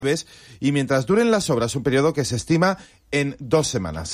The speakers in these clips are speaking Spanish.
y mientras duren las obras, un periodo que se estima en 2 semanas.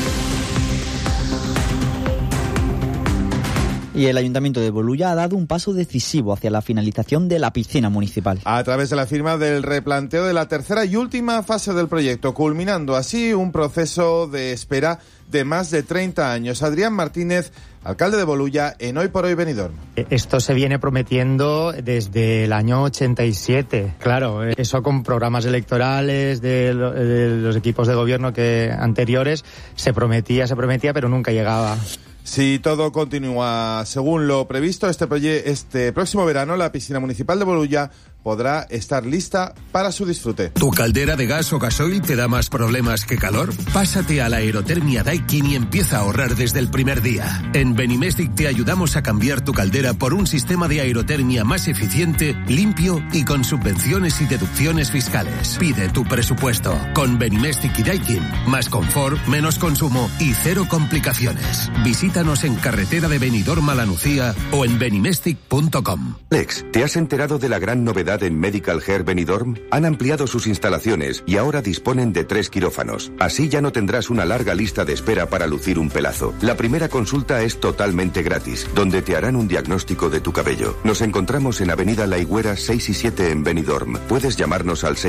Y el Ayuntamiento de Bolulla ha dado un paso decisivo hacia la finalización de la piscina municipal. A través de la firma del replanteo de la tercera y última fase del proyecto, culminando así un proceso de espera de más de 30 años. Adrián Martínez, alcalde de Bolulla, en Hoy por Hoy Benidorm. Esto se viene prometiendo desde el año 87. Claro, eso con programas electorales de los equipos de gobierno anteriores se prometía, pero nunca llegaba. Si todo continúa según lo previsto, este próximo verano la piscina municipal de Bolulla podrá estar lista para su disfrute. ¿Tu caldera de gas o gasoil te da más problemas que calor? Pásate a la aerotermia Daikin y empieza a ahorrar desde el primer día. En Benimestic te ayudamos a cambiar tu caldera por un sistema de aerotermia más eficiente, limpio y con subvenciones y deducciones fiscales. Pide tu presupuesto. Con Benimestic y Daikin, más confort, menos consumo y cero complicaciones. Visítanos en carretera de Benidorm a La Nucía o en benimestic.com. Lex, ¿te has enterado de la gran novedad en Medical Hair Benidorm? Han ampliado sus instalaciones y ahora disponen de 3 quirófanos. Así ya no tendrás una larga lista de espera para lucir un pelazo. La primera consulta es totalmente gratis, donde te harán un diagnóstico de tu cabello. Nos encontramos en Avenida La Higuera 6 y 7 en Benidorm. Puedes llamarnos al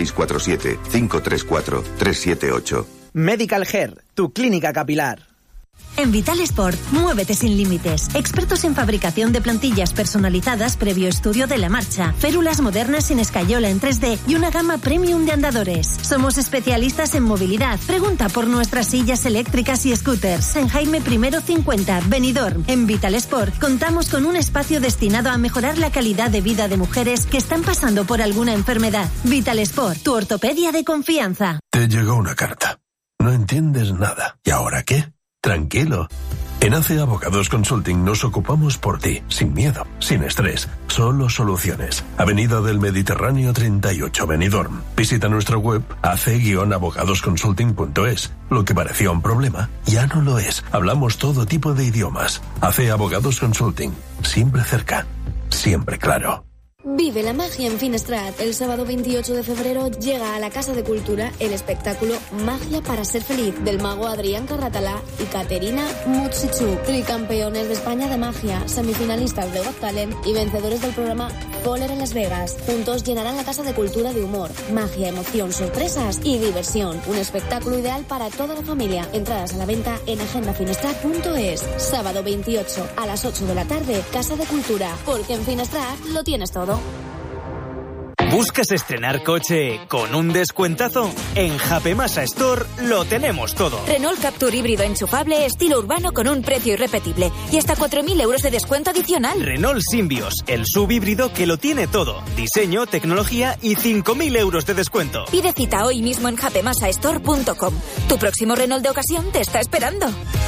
647-534-378. Medical Hair, tu clínica capilar. En Vital Sport, muévete sin límites. Expertos en fabricación de plantillas personalizadas previo estudio de la marcha, férulas modernas sin escayola en 3D y una gama premium de andadores. Somos especialistas en movilidad. Pregunta por nuestras sillas eléctricas y scooters. En Jaime I 50, Benidorm. En Vital Sport contamos con un espacio destinado a mejorar la calidad de vida de mujeres que están pasando por alguna enfermedad. Vital Sport, tu ortopedia de confianza. Te llegó una carta. No entiendes nada. ¿Y ahora qué? Tranquilo. En AC Abogados Consulting nos ocupamos por ti, sin miedo, sin estrés, solo soluciones. Avenida del Mediterráneo 38, Benidorm. Visita nuestra web ac-abogadosconsulting.es. Lo que parecía un problema, ya no lo es. Hablamos todo tipo de idiomas. AC Abogados Consulting. Siempre cerca, siempre claro. Vive la magia en Finestrat. El sábado 28 de febrero llega a la Casa de Cultura el espectáculo Magia para ser feliz del mago Adrián Carratalá y Caterina Mutsichuk, tricampeones de España de magia, semifinalistas de Got Talent y vencedores del programa Poler en Las Vegas. Juntos llenarán la Casa de Cultura de humor, magia, emoción, sorpresas y diversión. Un espectáculo ideal para toda la familia. Entradas a la venta en agendafinestrat.es. Sábado 28 a las 8 de la tarde, Casa de Cultura, porque en Finestrat lo tienes todo. ¿Buscas estrenar coche con un descuentazo? En Japemasa Store lo tenemos todo. Renault Captur híbrido enchufable estilo urbano con un precio irrepetible y hasta 4.000 euros de descuento adicional. Renault Symbioz, el SUV híbrido que lo tiene todo. Diseño, tecnología y 5.000 euros de descuento. Pide cita hoy mismo en japemasastore.com. Tu próximo Renault de ocasión te está esperando.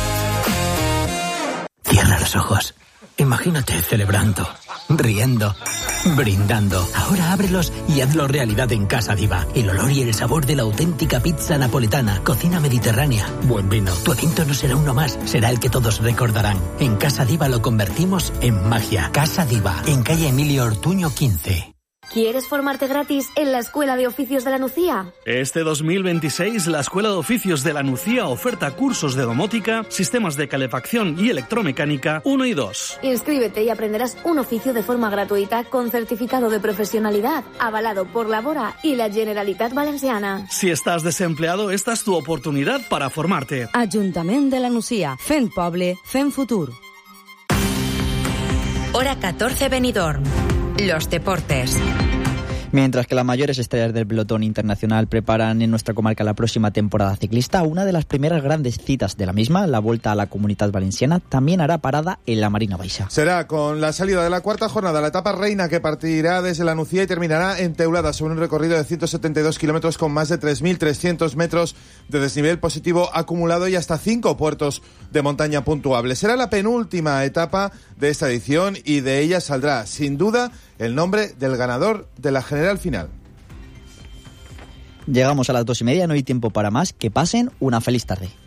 Cierra los ojos. Imagínate celebrando, riendo, brindando. Ahora ábrelos y hazlo realidad en Casa Diva. El olor y el sabor de la auténtica pizza napoletana, cocina mediterránea, buen vino. Tu evento no será uno más, será el que todos recordarán. En Casa Diva lo convertimos en magia. Casa Diva, en calle Emilio Ortuño 15. ¿Quieres formarte gratis en la Escuela de Oficios de la Nucía? Este 2026, la Escuela de Oficios de la Nucía oferta cursos de domótica, sistemas de calefacción y electromecánica 1 y 2. Inscríbete y aprenderás un oficio de forma gratuita con certificado de profesionalidad, avalado por la Bora y la Generalitat Valenciana. Si estás desempleado, esta es tu oportunidad para formarte. Ayuntamiento de la Nucía. Fent poble, fent futur. Hora 14 Benidorm. Los deportes. Mientras que las mayores estrellas del pelotón internacional preparan en nuestra comarca la próxima temporada ciclista, una de las primeras grandes citas de la misma, la Vuelta a la Comunitat Valenciana, también hará parada en la Marina Baixa. Será con la salida de la cuarta jornada, la etapa reina, que partirá desde la Nucía y terminará en Teulada, sobre un recorrido de 172 kilómetros con más de 3.300 metros de desnivel positivo acumulado y hasta 5 puertos de montaña puntuables. Será la penúltima etapa de esta edición y de ella saldrá, sin duda, el nombre del ganador de la general final. Llegamos a las 2:30, no hay tiempo para más. Que pasen una feliz tarde.